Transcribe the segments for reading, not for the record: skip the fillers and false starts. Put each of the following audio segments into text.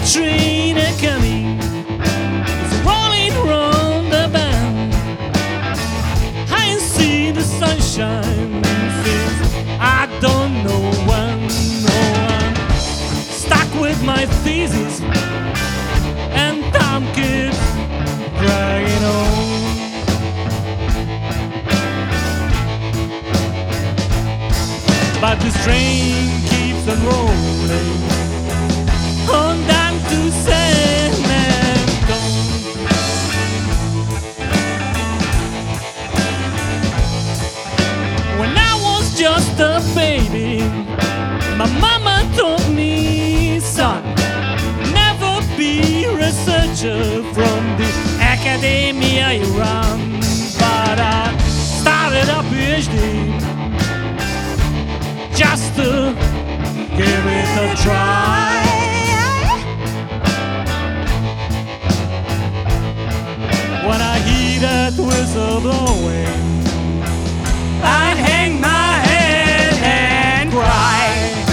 train a coming, it's rolling round the bend. I see the sunshine since I don't know when. No, I'm stuck with my thesis, and time keeps dragging on. But this train keeps on rolling on down to San Antone. When I was just a baby, my mama told me, son, never be a researcher from the academia you run. But I started a PhD just to give it a try. When I hear that whistle blowing, I'd hang my head and cry.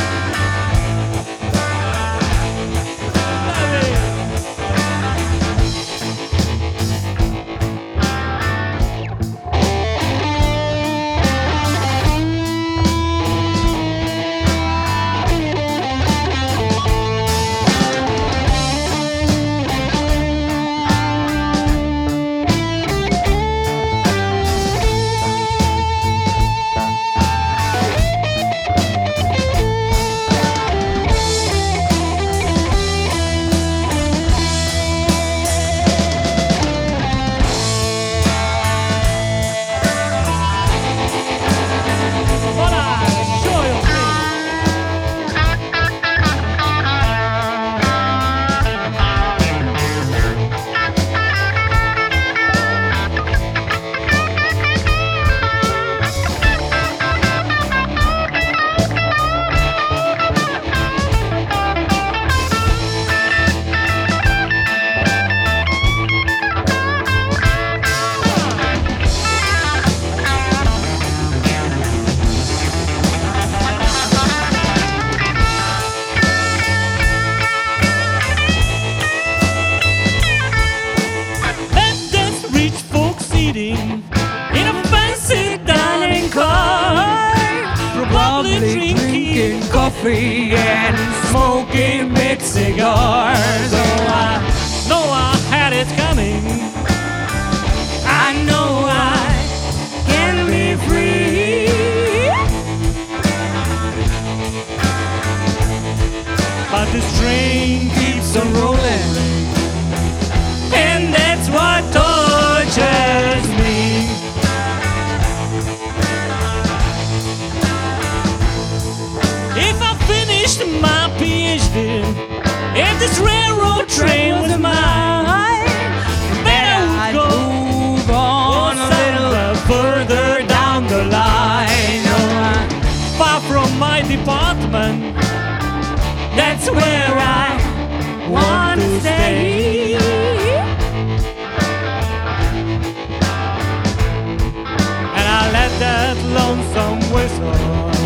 In a fancy dining car, probably drinking coffee and smoking big cigars. Oh, I know I had it coming. I know I can be free. But this train keeps on rolling, and that's what tortures me. If I finished my PhD, if this railroad train was mine, then I would go move on a little further down the line. Oh, far from my department, that's where I want to stay. And I let that lonesome whistle